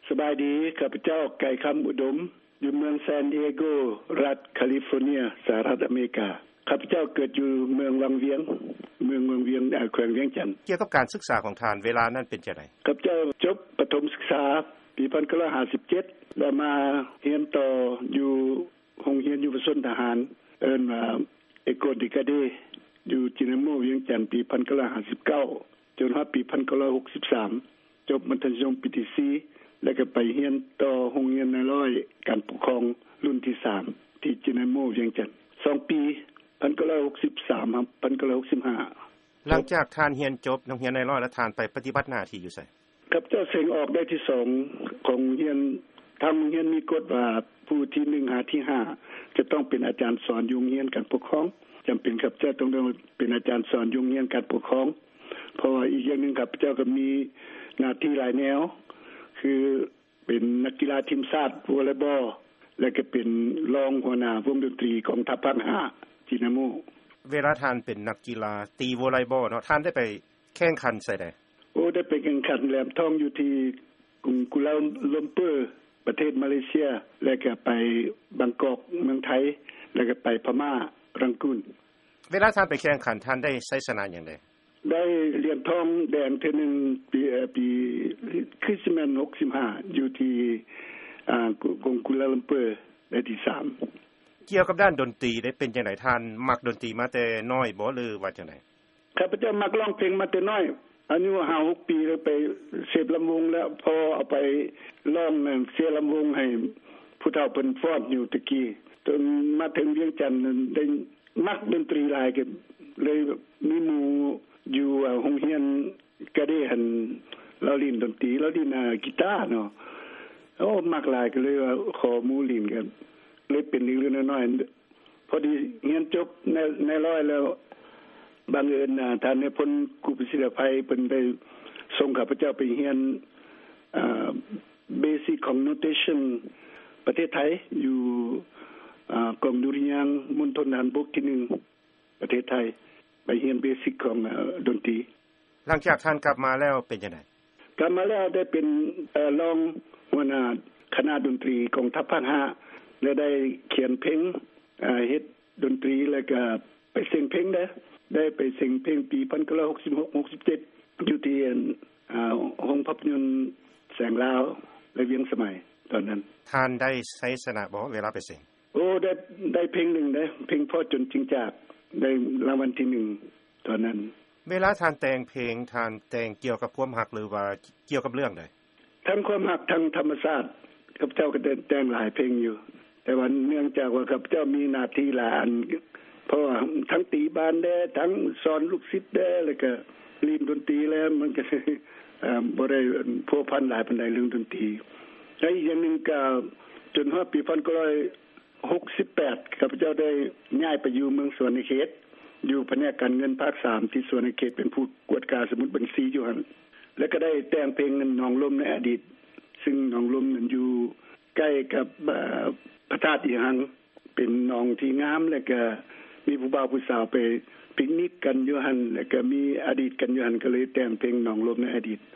สบายดีข้าพเจ้าไก่คำอุดมอยู่เมืองซานดิเอโกรัฐแคลิฟอร์เนียสหรัฐอเมริกาข้าพเจ้าเกิดอยู่เมืองวังเวียงแขวงเวียงจันทน์เกี่ยวกับการศึกษาของท่านเวลานั้นเป็นจังได๋ข้าพเจ้าจบประถมศึกษาปี1957แล้วมาเรียนต่ออยู่โรงเรียนยุวชนทหารเอิ้นว่าเอโกดิกาเดอยู่จินาโมเวียงจันทน์ปี1959จนฮอดปี1963จบมัธยมปีที่4แล้วก็ไปเรียนต่อโรงเรียนนายร้อยการปกครองรุ่นที่3ที่จินาโมเวียงจันทน์2ปี1963ครับ1965 หลังจากท่านเรียนจบโรงเรียนนายร้อยแล้วท่านไปปฏิบัติหน้าที่อยู่ไสครับเจ้าเสงออกได้ที่2ของเรียนทางเรียนมีกฎว่าผู้ที่1หาที่5จะต้องเป็นอาจารย์สอนอยู่โรงเรียนการปกครองจำเป็นครับเจ้าต้องเป็นอาจารย์สอนอยู่โรงเรียนการปกครองเพราะว่าอีกอย่างนึงครับเจ้าก็มีหน้าที่หลายแนวคือเป็นนักกีฬาทีมชาติวอลเลย์บอลและก็เป็นรองหัวหน้าวงดนตรีของทัพภาค5จินาโมเวลาท่านเป็นนักกีฬาตีวอลเลย์บอลเนาะท่านได้ไปแข่งขันไสใดได้ไปแข่งขันแหลมทองอยู่ที่กรุงกัวลาลัมเปอร์ประเทศมาเลเซียแล้วก็ไปบางกอกเมืองไทยแล้วก็ไปพม่ารังกุนเวลาท่านไปแข่งขันท่านได้ชัยชนะหยังไดได้เหรียญทองแดงเทื่อนึงปีคริสต์มาส65อยู่ที่กรุงกัวลาลัมเปอร์ได้ที่3 เกี่ยวกับด้านดนตรีได้เป็นจังได๋ท่านมักดนตรีมาแต่น้อยบ่หรือว่าจังได๋ข้าพเจ้ามักร้องเพลงมาแต่น้อยอายุ 5-6 ปีเลยไปเสพลำวงแล้วพอเอาไปร้องนั่นเสียลำวงให้ผู้เฒ่าเพิ่นฟ้อนอยู่ตะกี้จนมาถึงเวียงจันทน์ได้มักดนตรีหลายก็เลยมีหมู่อยู่โรงเรียนก็ได้หันเราเล่นดนตรีเราเล่นกีตาร์เนาะมักหลายก็เลยว่าขอหมู่เล่นกันเลยเป็นอีกเรื่องน้อยๆพอดีเรียนจบในร้อยแล้วบังเอิญท่านในพลครูปิศิลภัยเพิ่นได้ส่งข้าพเจ้าไปเรียนBasic Connotation ประเทศไทยอยู่กองดุริยางค์มณฑลทหารบกที่1ประเทศไทยไปเรียน Basic ของดนตรีหลังจากท่านกลับมาแล้วเป็นจังได๋กลับมาแล้วได้เป็นรองหัวหน้าคณะดนตรีของทัพภาค5และได้เขียนเพลงเฮ็ดดนตรีแล้วก็ไปเสียงเพลงได้ไปเสียงเพลงปี1966-67อยู่ที่โรงภาพยนตร์แสงลาวและเวียงสมัยตอนนั้นท่านได้ชัยชนะบ่เวลาไปเสียงได้เพลงหนึ่งเพลงพ่อจนจริงจากได้รางวัลที่1ตอนนั้นเวลาท่านแต่งเพลงท่านแต่งเกี่ยวกับความรักหรือว่าเกี่ยวกับเรื่องใดทั้งความรักทั้งธรรมชาติข้าพเจ้าก็แต่งหลายเพลงอยู่แต่ว่าเนื่องจากว่าข้าพเจ้ามีหน้าที่หลายอันเพราะทั้งตีบานได้ทั้งสอนลูกศิษย์ได้แล้วก็เรียนดนตรีแล้วมันก็บ่ได้พัวพันหลายปานใดเรื่องดนตรีและอีกอย่างนึงก็จนฮอดปี1968ข้าพเจ้าได้ย้ายไปอยู่เมืองสวนเขตอยู่แผนกการเงินภาค3ที่สวนเขตเป็นผู้กวดการสมุดบัญชีอยู่หั่นแล้วก็ได้แต่งเพลงหนองลมในอดีตซึ่งหนองลมนั้นอยู่ใกล้กับพระธาตุอีหังเป็นหนองที่งามแล้วก็มีผู้บ่าวผู้สาวไปปิกนิกกันอยู่หั่นแล้วก็มีอดีตกันอยู่หั่นก็เลยแต่งเพลงหนองลมในอดีต